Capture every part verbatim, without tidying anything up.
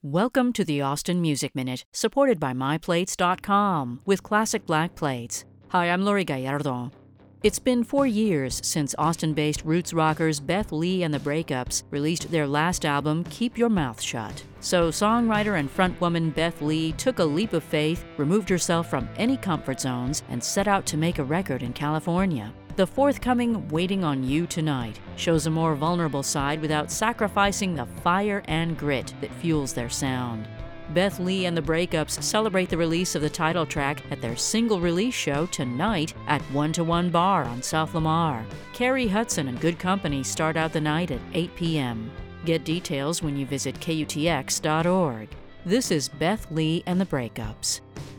Welcome to the Austin Music Minute, supported by my plates dot com with classic black plates. Hi, I'm Lori Gallardo. It's been four years since Austin-based roots rockers Beth Lee and the Breakups released their last album, Keep Your Mouth Shut. So songwriter and frontwoman Beth Lee took a leap of faith, removed herself from any comfort zones, and set out to make a record in California. The forthcoming Waiting on You Tonight shows a more vulnerable side without sacrificing the fire and grit that fuels their sound. Beth Lee and the Breakups celebrate the release of the title track at their single release show tonight at One to One Bar on South Lamar. Carrie Hudson and Good Company start out the night at eight p.m. Get details when you visit K U T X dot org. This is Beth Lee and the Breakups.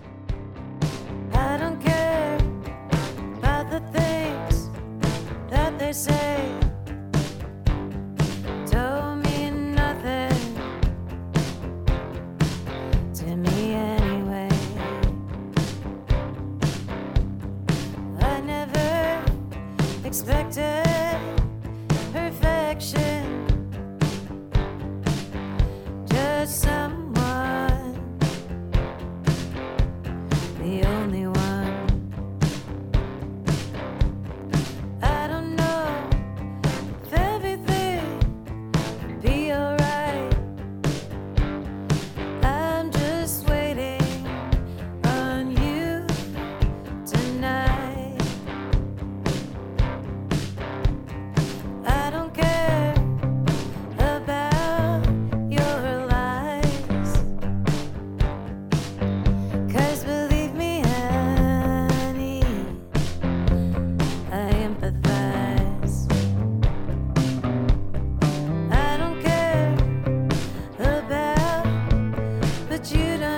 I don't care about the things that they say. Don't mean nothing to me anyway. I never expected perfection, just someone, the only one. I don't know if everything will be alright. I'm just waiting on you tonight. I don't care about your lies, 'cause believe me, honey, I empathize. I don't care about, but you don't